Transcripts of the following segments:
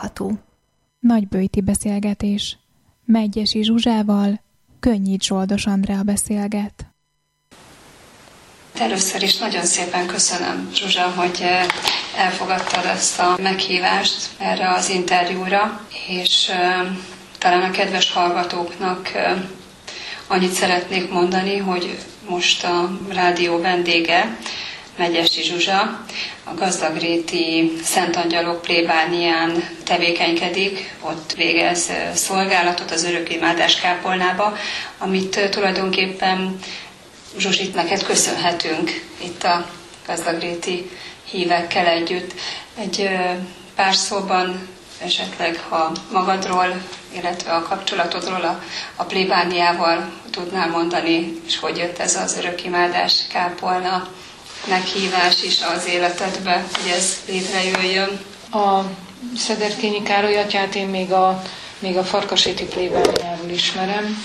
hallható. Nagyböjti beszélgetés. Medgyessy Zsuzsával Könnyid Zsoldos Andrea beszélget. Először is nagyon szépen köszönöm, Zsuzsa, hogy elfogadtad ezt a meghívást erre az interjúra, és talán a kedves hallgatóknak annyit szeretnék mondani, hogy most a rádió vendége, Medgyessy Zsuzsa, a Gazdagréti Szent Angyalok plébánián tevékenykedik, ott végez szolgálatot az örökimádás kápolnába, amit tulajdonképpen Zsuzsit, neked köszönhetünk itt a gazdagréti hívekkel együtt. Egy pár szóban esetleg, ha magadról, illetve a kapcsolatodról a plébániával tudnál mondani, és hogy jött ez az örökimádás kápolna meghívás is az életedbe, hogy ez létrejöjjön. A Szederkényi Károly atyát én még a Farkaséti plébániáról ismerem,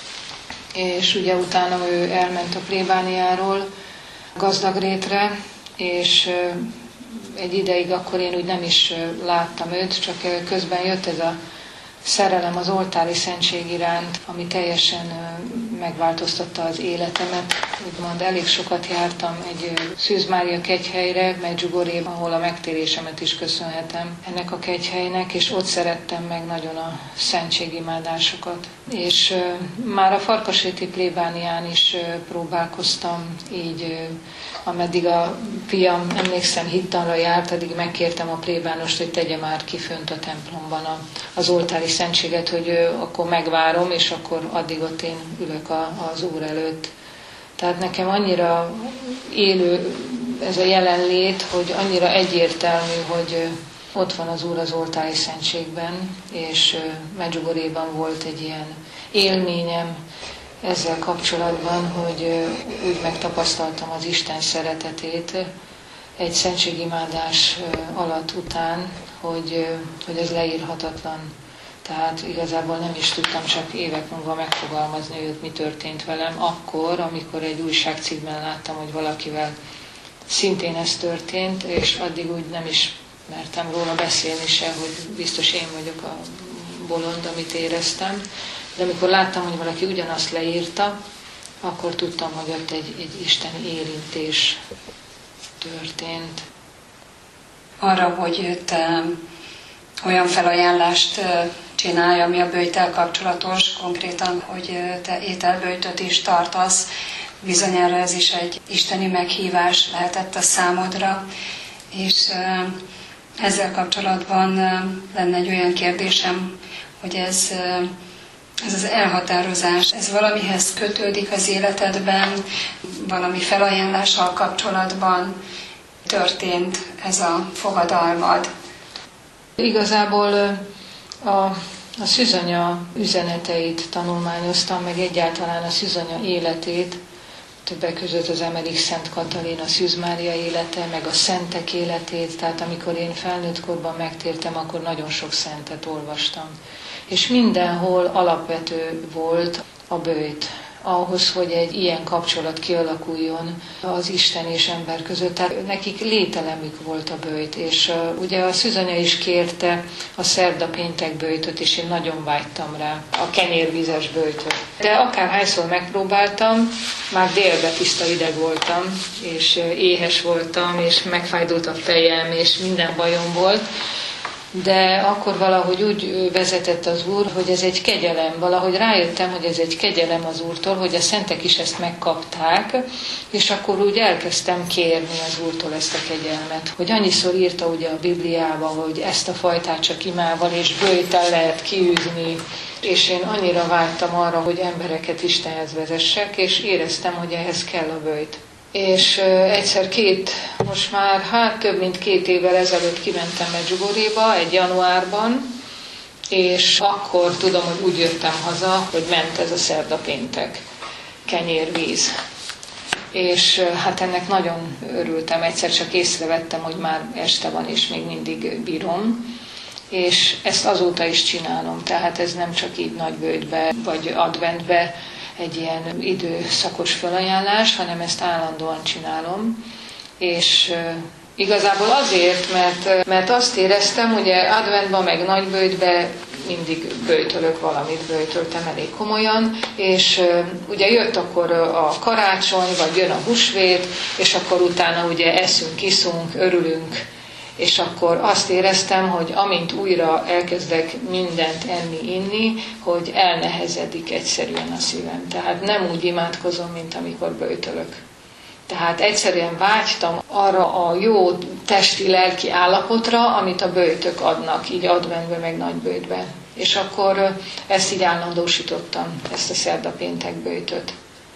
és ugye utána ő elment a plébániáról Gazdagrétre, és egy ideig akkor én úgy nem is láttam őt, csak közben jött ez a szerelem az oltári szentség iránt, ami teljesen megváltoztatta az életemet. Úgymond elég sokat jártam egy Szűz Mária kegyhelyre, Medjugorjéba, ahol a megtérésemet is köszönhetem ennek a kegyhelynek, és ott szerettem meg nagyon a szentségimádásokat. És már a Farkaséti plébánián is próbálkoztam így, ameddig a fiam, emlékszem, hittanra járt, addig megkértem a plébánost, hogy tegye már ki fönt a templomban az oltári szentséget, hogy akkor megvárom, és akkor addig ott én ülök az Úr előtt. Tehát nekem annyira élő ez a jelenlét, hogy annyira egyértelmű, hogy ott van az Úr az oltári szentségben, és Medjugorjéban volt egy ilyen élményem ezzel kapcsolatban, hogy úgy megtapasztaltam az Isten szeretetét egy szentségimádás alatt után, hogy ez leírhatatlan. Tehát igazából nem is tudtam csak évek múlva megfogalmazni, hogy mi történt velem akkor, amikor egy újságcikkben láttam, hogy valakivel szintén ez történt, és addig úgy nem is mertem róla beszélni se, hogy biztos én vagyok a bolond, amit éreztem. De amikor láttam, hogy valaki ugyanazt leírta, akkor tudtam, hogy ott egy isteni érintés történt. Arra, hogy te olyan felajánlást csinálj, ami a böjttel kapcsolatos, konkrétan, hogy te ételböjtöt is tartasz, bizonyára ez is egy isteni meghívás lehetett a számodra, és ezzel kapcsolatban lenne egy olyan kérdésem, hogy ez az elhatározás, ez valamihez kötődik az életedben, valami felajánlással kapcsolatban történt ez a fogadalmad? Igazából a szűzanya üzeneteit tanulmányoztam, meg egyáltalán a szűzanya életét, többek között az Emerik Szent Katalin, a Szűz Mária élete, meg a szentek életét, tehát amikor én felnőtt korban megtértem, akkor nagyon sok szentet olvastam. És mindenhol alapvető volt a böjt, ahhoz, hogy egy ilyen kapcsolat kialakuljon az Isten és ember között. Tehát nekik lételemük volt a böjt, és ugye a szűzanya is kérte a szerda-péntek böjtöt, és én nagyon vágytam rá, a kenyérvízes böjtöt. De akárhányszor megpróbáltam, már délbe tiszta ideg voltam, és éhes voltam, és megfájdult a fejem, és minden bajom volt. De akkor valahogy úgy vezetett az Úr, hogy ez egy kegyelem. Valahogy rájöttem, hogy ez egy kegyelem az Úrtól, hogy a szentek is ezt megkapták, és akkor úgy elkezdtem kérni az Úrtól ezt a kegyelmet. Hogy annyiszor írta ugye a Bibliában, hogy ezt a fajtát csak imával és böjttel lehet kiűzni, és én annyira vágytam arra, hogy embereket Istenhez vezessek, és éreztem, hogy ehhez kell a böjt. És egyszer most már több mint 2 évvel ezelőtt kimentem Medjugorjéba, egy januárban, és akkor tudom, hogy úgy jöttem haza, hogy ment ez a szerda-péntek kenyérvíz. És ennek nagyon örültem, egyszer csak észrevettem, hogy már este van, és még mindig bírom. És ezt azóta is csinálom, tehát ez nem csak így nagyböjtbe, vagy adventbe, egy ilyen időszakos felajánlás, hanem ezt állandóan csinálom, és Igazából azért, mert azt éreztem, ugye adventban meg nagyböjtben mindig böjtölök valamit, böjtöltem elég komolyan, és ugye jött akkor a karácsony, vagy jön a húsvét, és akkor utána ugye eszünk, iszunk, örülünk, és akkor azt éreztem, hogy amint újra elkezdek mindent enni, inni, hogy elnehezedik egyszerűen a szívem. Tehát nem úgy imádkozom, mint amikor böjtölök. Tehát egyszerűen vágytam arra a jó testi-lelki állapotra, amit a böjtök adnak, így adventben, meg nagyböjtben. És akkor ezt így állandósítottam, ezt a szerda-péntek böjtöt.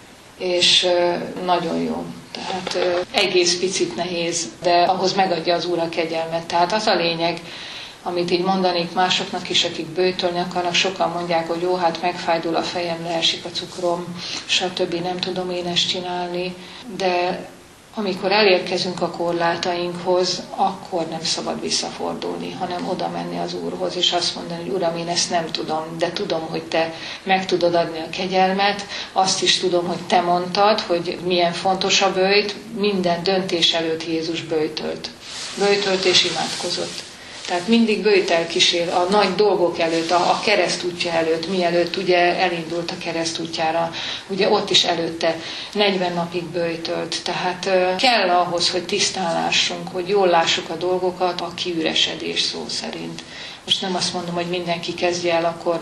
És nagyon jó. Tehát egész picit nehéz, de ahhoz megadja az Úr a kegyelmet. Tehát az a lényeg, amit így mondanék másoknak is, akik böjtölni akarnak, sokan mondják, hogy jó, hát megfájdul a fejem, leesik a cukrom, stb. Nem tudom én ezt csinálni, de amikor elérkezünk a korlátainkhoz, akkor nem szabad visszafordulni, hanem oda menni az Úrhoz, és azt mondani, hogy Uram, én ezt nem tudom, de tudom, hogy Te meg tudod adni a kegyelmet, azt is tudom, hogy Te mondtad, hogy milyen fontos a böjt, minden döntés előtt Jézus böjtölt. Böjtölt és imádkozott. Tehát mindig böjtel kísér a nagy dolgok előtt, a keresztútja előtt, mielőtt ugye elindult a keresztútjára, ugye ott is előtte 40 napig böjtölt. Tehát kell ahhoz, hogy tisztán lássunk, hogy jól lássuk a dolgokat, a kiüresedés szó szerint. Most nem azt mondom, hogy mindenki kezdje el akkor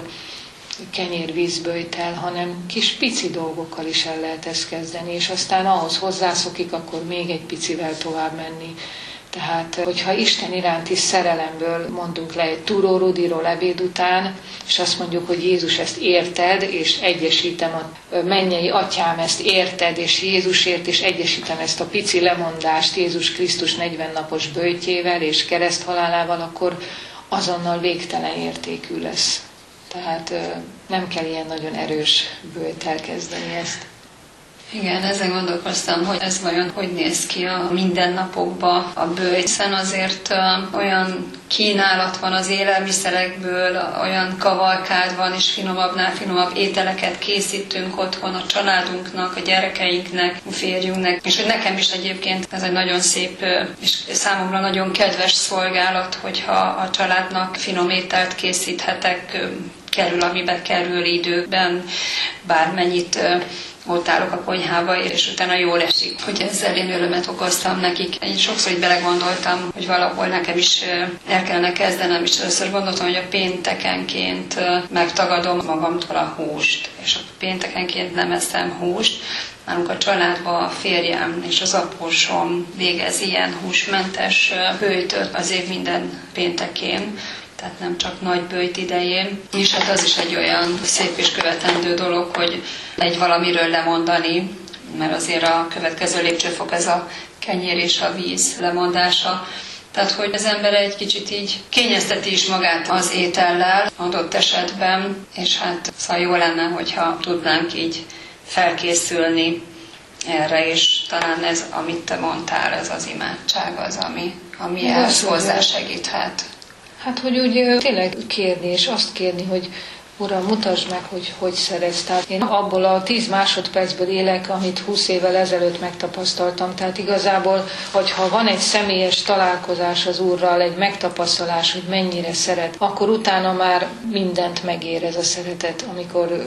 kenyér-vízböjtel, hanem kis pici dolgokkal is el lehet ezt kezdeni, és aztán ahhoz hozzászokik, akkor még egy picivel tovább menni. Tehát, hogyha Isten iránti szerelemből mondunk le egy Túró Rudiról ebéd után, és azt mondjuk, hogy Jézus ezt érted, és egyesítem a mennyei atyám ezt érted, és Jézusért, és egyesítem ezt a pici lemondást Jézus Krisztus 40 napos böjtjével és kereszthalálával, akkor azonnal végtelen értékű lesz. Tehát nem kell ilyen nagyon erős böjttel kezdeni ezt. Igen, ezen gondolkoztam, hogy ez vajon hogy néz ki a mindennapokban a böjt, hiszen azért olyan kínálat van az élelmiszerekből, olyan kavalkád van, és finomabbnál finomabb ételeket készítünk otthon a családunknak, a gyerekeinknek, a férjünknek, és hogy nekem is egyébként ez egy nagyon szép és számomra nagyon kedves szolgálat, hogyha a családnak finom ételt készíthetek, kerül, amiben kerül időben, bármennyit ott állok a konyhába, és utána jól esik, hogy ezzel én örömet okoztam nekik. Én sokszor így belegondoltam, hogy valahol nekem is el kellene kezdenem, és először gondoltam, hogy a péntekenként megtagadom magamtól a húst, és a péntekenként nem eszem húst. Nálunk a családban a férjem és az apósom végez ilyen húsmentes böjtöt az év minden péntekén, tehát nem csak nagy böjt idején. És hát az is egy olyan szép és követendő dolog, hogy egy valamiről lemondani, mert azért a következő lépcsőfok ez a kenyér és a víz lemondása. Tehát, hogy az ember egy kicsit így kényezteti is magát az étellel adott esetben, és hát szóval jó lenne, hogyha tudnánk így felkészülni erre, és talán ez, amit te mondtál, ez az imádság az, ami ehhez hozzásegíthet. Hát, hogy úgy tényleg kérni, és azt kérni, hogy Uram, mutasd meg, hogy szeretsz. Tehát én abból a 10 másodpercből élek, amit 20 évvel ezelőtt megtapasztaltam. Tehát igazából, hogyha van egy személyes találkozás az Úrral, egy megtapasztalás, hogy mennyire szeret, akkor utána már mindent megér ez a szeretet, amikor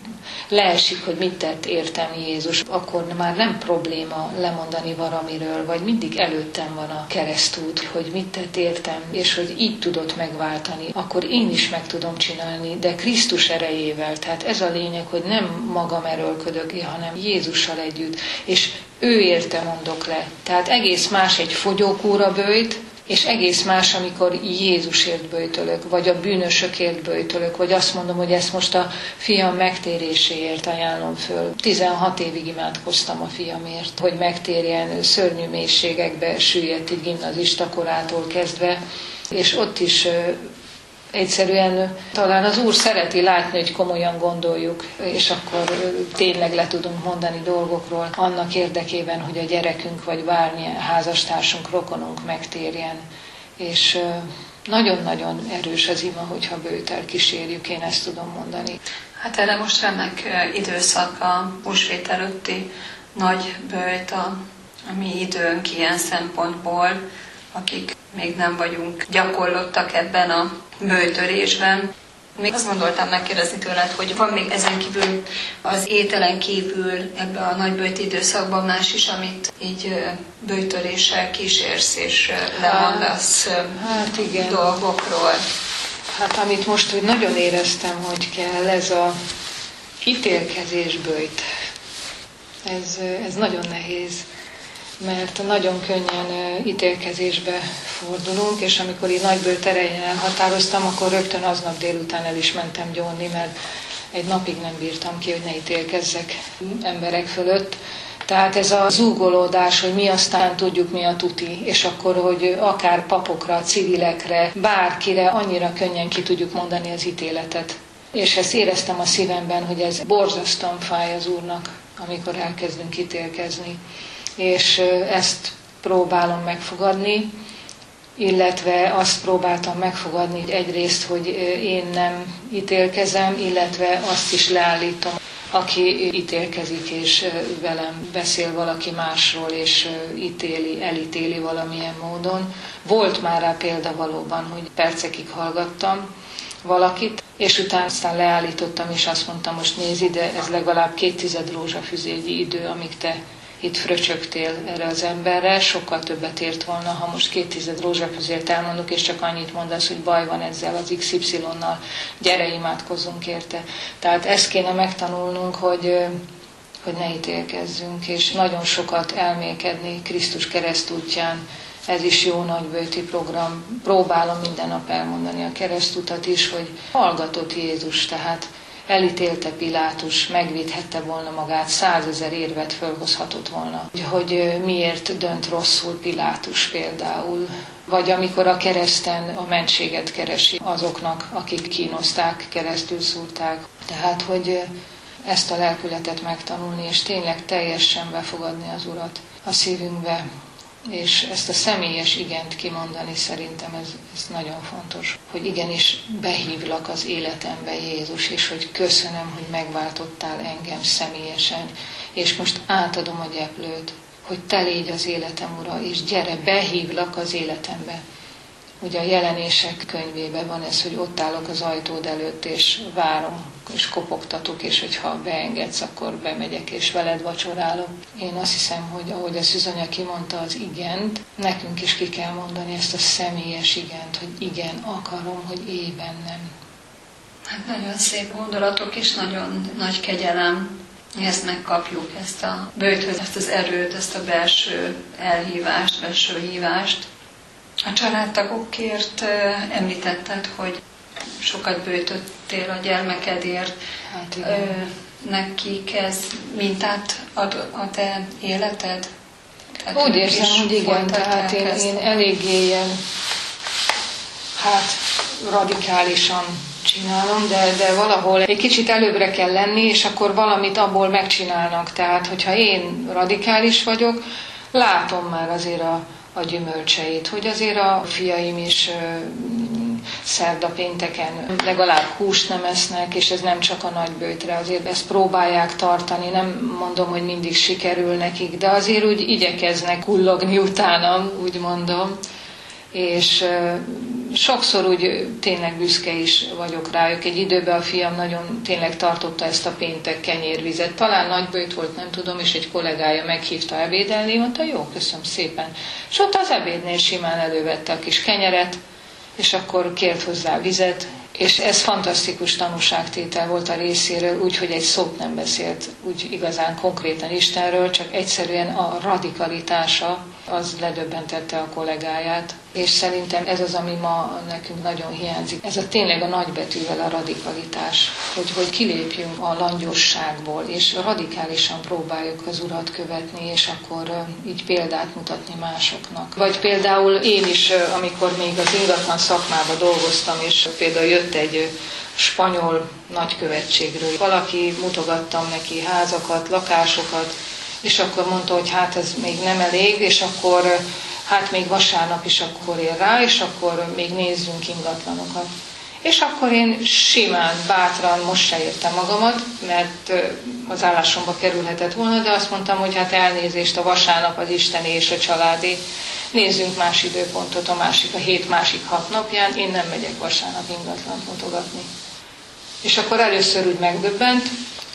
leesik, hogy mit tett értem Jézus, akkor már nem probléma lemondani valamiről, vagy mindig előttem van a keresztút, hogy mit tett értem, és hogy így tudott megváltani, akkor én is meg tudom csinálni, de Krisztus erejével. Tehát ez a lényeg, hogy nem magam erőlködök, hanem Jézussal együtt, és ő érte mondok le. Tehát egész más egy fogyókúra böjt, és egész más, amikor Jézusért böjtölök, vagy a bűnösökért böjtölök, vagy azt mondom, hogy ezt most a fiam megtéréséért ajánlom föl. 16 évig imádkoztam a fiamért, hogy megtérjen, szörnyű mélységekbe süllyedt így gimnazista korától kezdve, és ott is egyszerűen talán az Úr szereti látni, hogy komolyan gondoljuk, és akkor tényleg le tudunk mondani dolgokról annak érdekében, hogy a gyerekünk vagy bármilyen házastársunk, rokonunk megtérjen. És nagyon-nagyon erős az ima, hogyha böjttel kísérjük, én ezt tudom mondani. Hát erre most remek időszak a húsvét előtti nagy böjt, a mi időnk ilyen szempontból. akik még nem vagyunk gyakorlottak ebben a bőjtörésben. Még azt gondoltam megkérdezni tőled, hogy van még ezen kívül, az ételen kívül ebben a nagybőjti időszakban más is, amit így bőjtöréssel kísérsz és lemondasz igen. Dolgokról. Hát amit most hogy nagyon éreztem, hogy kell, ez a ítélkezés bőjt. Ez nagyon nehéz, mert nagyon könnyen ítélkezésbe fordulunk, és amikor így nagybőjt erején elhatároztam, akkor rögtön aznap délután el is mentem gyónni, mert egy napig nem bírtam ki, hogy ne ítélkezzek emberek fölött. Tehát ez a zúgolódás, hogy mi aztán tudjuk, mi a tuti, és akkor, hogy akár papokra, civilekre, bárkire annyira könnyen ki tudjuk mondani az ítéletet. És ezt éreztem a szívemben, hogy ez borzasztóan fáj az Úrnak, amikor elkezdünk ítélkezni. És ezt próbálom megfogadni, illetve azt próbáltam megfogadni egyrészt, hogy én nem ítélkezem, illetve azt is leállítom, aki ítélkezik, és velem beszél valaki másról, és elítéli valamilyen módon. Volt már rá példa valóban, hogy percekig hallgattam valakit, és utána aztán leállítottam, és azt mondtam, most nézd ide, ez legalább 2 rózsafüzényi idő, amíg te itt fröcsögtél erre az emberre, sokkal többet ért volna, ha most 2 rózsafüzért elmondok, és csak annyit mondasz, hogy baj van ezzel az XY-nal, gyere, imádkozzunk érte. Tehát ezt kéne megtanulnunk, hogy ne ítélkezzünk, és nagyon sokat elmélkedni Krisztus keresztútján. Ez is jó nagybőjti program. Próbálom minden nap elmondani a keresztutat is, hogy hallgatott Jézus, tehát elítélte Pilátus, megvédhette volna magát, 100 000 érvet fölhozhatott volna, hogy miért dönt rosszul Pilátus például. Vagy amikor a kereszten a mentséget keresi azoknak, akik kínozták, keresztül szúrták. Tehát, hogy ezt a lelkületet megtanulni, és tényleg teljesen befogadni az Urat a szívünkbe, és ezt a személyes igent kimondani, szerintem ez nagyon fontos, hogy igenis behívlak az életembe, Jézus, és hogy köszönöm, hogy megváltottál engem személyesen, és most átadom a gyeplőt, hogy te légy az életem ura, és gyere, behívlak az életembe. Ugye a Jelenések könyvében van ez, hogy ott állok az ajtód előtt, és várom, és kopogtatok, és hogyha beengedsz, akkor bemegyek, és veled vacsorálok. Én azt hiszem, hogy ahogy a Szűzonya kimondta az igent, nekünk is ki kell mondani ezt a személyes igent, hogy igen, akarom, hogy élj bennem. Hát nagyon szép gondolatok, és nagyon nagy kegyelem. Ezt megkapjuk, ezt a bőjthöz, ezt az erőt, ezt a belső elhívást, belső hívást. A családtagokért említetted, hogy sokat bőjtöttél a gyermekedért. Hát nekik ez mintát ad a te életed? Tehát úgy érzem, hogy igen, tehát én eléggé ilyen, radikálisan csinálom, de valahol egy kicsit előbbre kell lenni, és akkor valamit abból megcsinálnak. Tehát, hogyha én radikális vagyok, látom már azért a gyümölcseit, hogy azért a fiaim is szerda pénteken legalább húst nem esznek, és ez nem csak a nagybőjtre, azért ezt próbálják tartani, nem mondom, hogy mindig sikerül nekik, de azért úgy igyekeznek kullogni utánam, úgy mondom, és sokszor úgy tényleg büszke is vagyok rájuk. Egy időben a fiam nagyon tényleg tartotta ezt a péntek kenyérvizet. Talán nagybőjt volt, nem tudom, és egy kollégája meghívta ebédelni, mondta, jó, köszönöm szépen. És ott az ebédnél simán elővette a kis kenyeret, és akkor kért hozzá vizet, és ez fantasztikus tanúságtétel volt a részéről, úgyhogy egy szót nem beszélt úgy igazán konkrétan Istenről, csak egyszerűen a radikalitása az ledöbbentette a kollégáját, és szerintem ez az, ami ma nekünk nagyon hiányzik. Ez a tényleg a nagybetűvel a radikalitás, hogy kilépjünk a langyosságból, és radikálisan próbáljuk az Urat követni, és akkor így példát mutatni másoknak. Vagy például én is, amikor még az ingatlan szakmában dolgoztam, és például jött egy spanyol nagykövetségről. Valaki, mutogattam neki házakat, lakásokat, és akkor mondta, hogy hát ez még nem elég, és akkor hát még vasárnap is akkor ér rá, és akkor még nézzünk ingatlanokat. És akkor én simán, bátran most se értem magamat, mert az állásomba kerülhetett volna, de azt mondtam, hogy hát elnézést, a vasárnap az isteni és a családé. Nézzünk más időpontot, a hét másik 6 napján, én nem megyek vasárnap ingatlant mutogatni. És akkor először úgy megdöbbent,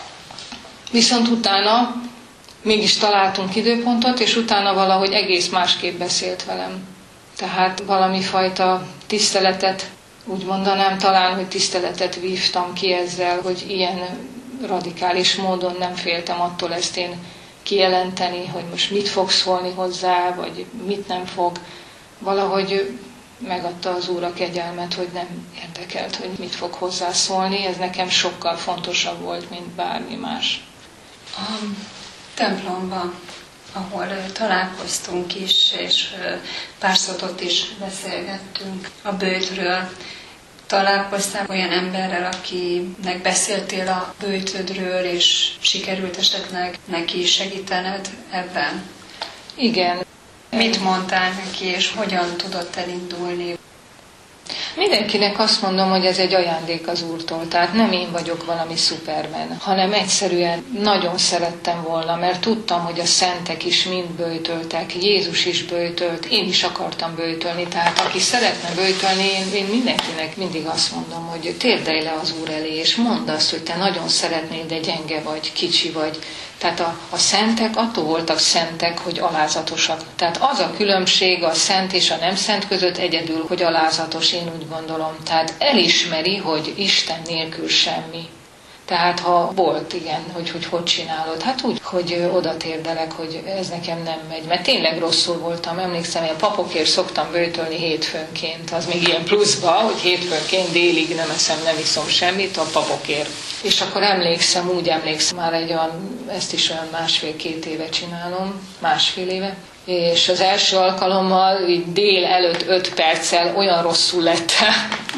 viszont utána mégis találtunk időpontot, és utána valahogy egész másképp beszélt velem. Tehát valami fajta tiszteletet, úgy mondanám talán, hogy tiszteletet vívtam ki ezzel, hogy ilyen radikális módon nem féltem attól ezt én kijelenteni, hogy most mit fog szólni hozzá, vagy mit nem fog. Valahogy megadta az Úr a kegyelmet, hogy nem érdekelt, hogy mit fog hozzászólni. Ez nekem sokkal fontosabb volt, mint bármi más. A templomban, ahol találkoztunk is, és pár szót ott is beszélgettünk a bőjtről. Találkoztál olyan emberrel, akinek beszéltél a bőjtödről, és sikerült esetleg neki segítened ebben? Igen. Mit mondtál neki, és hogyan tudott elindulni? Mindenkinek azt mondom, hogy ez egy ajándék az Úrtól, tehát nem én vagyok valami szupermen, hanem egyszerűen nagyon szerettem volna, mert tudtam, hogy a szentek is mind böjtöltek, Jézus is böjtölt, én is akartam böjtölni, tehát aki szeretne böjtölni, én mindenkinek mindig azt mondom, hogy térdelj le az Úr elé, és mondd azt, hogy te nagyon szeretnéd, de gyenge vagy, kicsi vagy. Tehát a szentek attól voltak szentek, hogy alázatosak. Tehát az a különbség a szent és a nem szent között egyedül, hogy alázatos, én úgy gondolom. Tehát elismeri, hogy Isten nélkül semmi. Tehát ha volt, igen, hogy csinálod, hát úgy, hogy oda térdelek, hogy ez nekem nem megy. Mert tényleg rosszul voltam, emlékszem, hogy a papokért szoktam böjtölni hétfőnként, az még ilyen pluszba, hogy hétfőnként délig nem eszem, nem iszom semmit a papokért. És akkor úgy emlékszem, már ezt is olyan 1,5-2 éve csinálom, 1,5 éve. És az első alkalommal így dél előtt 5 perccel olyan rosszul lettem,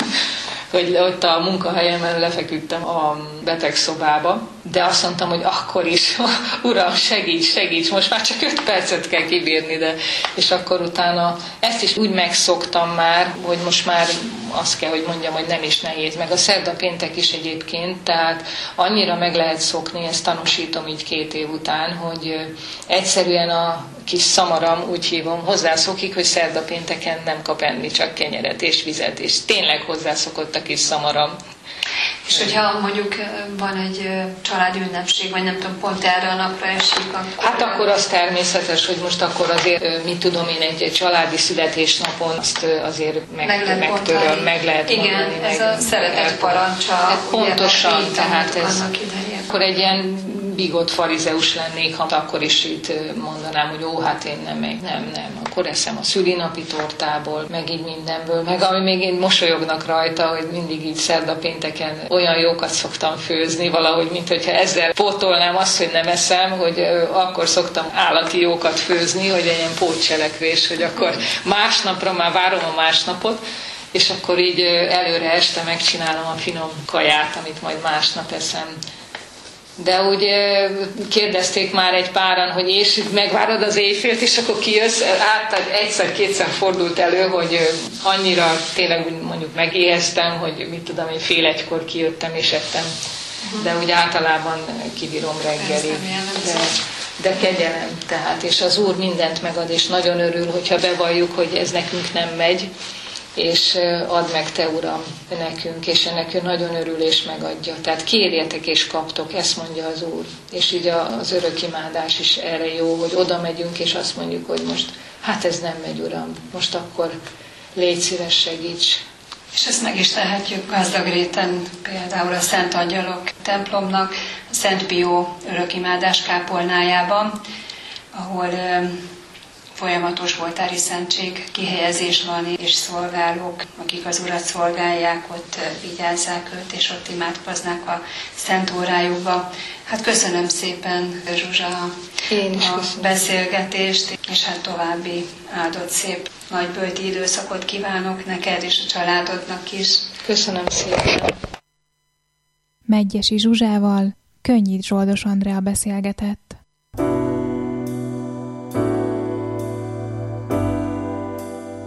hogy ott a munkahelyemen lefeküdtem a betegszobába, de azt mondtam, hogy akkor is, Uram, segíts, most már csak 5 percet kell kibírni, és akkor utána ezt is úgy megszoktam már, hogy most már azt kell, hogy mondjam, hogy nem is nehéz, meg a szerda péntek is egyébként, tehát annyira meg lehet szokni, ezt tanúsítom így 2 év után, hogy egyszerűen a kis szamaram, úgy hívom, hozzászokik, hogy szerda pénteken nem kap enni, csak kenyeret és vizet, és tényleg hozzászokott a kis szamaram. És hogyha mondjuk van egy családi ünnepség, vagy nem tudom, pont erre a napra esik, akkor... Hát akkor az természetes, hogy most akkor azért, mit tudom én, egy családi születésnapon azt azért megtöröm, meg lehet mondani. Igen, ez a szeretet parancsa. Pontosan, tehát ez... Annak idején. Akkor egy ilyen bigott farizeus lennék, ha akkor is itt mondanám, hogy hát én nem. Akkor eszem a szülinapi tortából, meg így mindenből, meg ami még én mosolyognak rajta, hogy mindig így szerda pénteken olyan jókat szoktam főzni valahogy, mint hogyha ezzel pótolnám azt, hogy nem eszem, hogy akkor szoktam állati jókat főzni, hogy egy ilyen pótcselekvés, hogy akkor másnapra már várom a másnapot, és akkor így előre este megcsinálom a finom kaját, amit majd másnap eszem. De úgy kérdezték már egy páran, hogy és megvárod az éjfélt, és akkor kijössz. Egyszer-kétszer fordult elő, hogy annyira tényleg úgy mondjuk megéheztem, hogy mit tudom, én 12:30 kijöttem és ettem. De úgy általában kibírom reggelig. De kegyelem tehát, és az Úr mindent megad, és nagyon örül, hogyha bevalljuk, hogy ez nekünk nem megy, és add meg te, Uram, nekünk, és ennek ő nagyon örül és megadja. Tehát kérjetek és kaptok, ezt mondja az Úr. És így az örökimádás is erre jó, hogy oda megyünk, és azt mondjuk, hogy most, hát ez nem megy, Uram, most akkor légy szíves, segíts. És ezt meg is tehetjük gazdag réten, például a Szent Angyalok templomnak, a Szent Pió örökimádás kápolnájában, ahol folyamatos oltári szentség kihelyezés van, és szolgálók, akik az Urat szolgálják, ott vigyázzák őt, és ott imádkoznak a szent órájukba. Hát köszönöm szépen, Zsuzsa, a beszélgetést, és hát további áldott szép nagyböjti időszakot kívánok neked és a családodnak is. Köszönöm szépen. Medgyessy Zsuzsával Könnyit Zsoldos Andrea beszélgetett.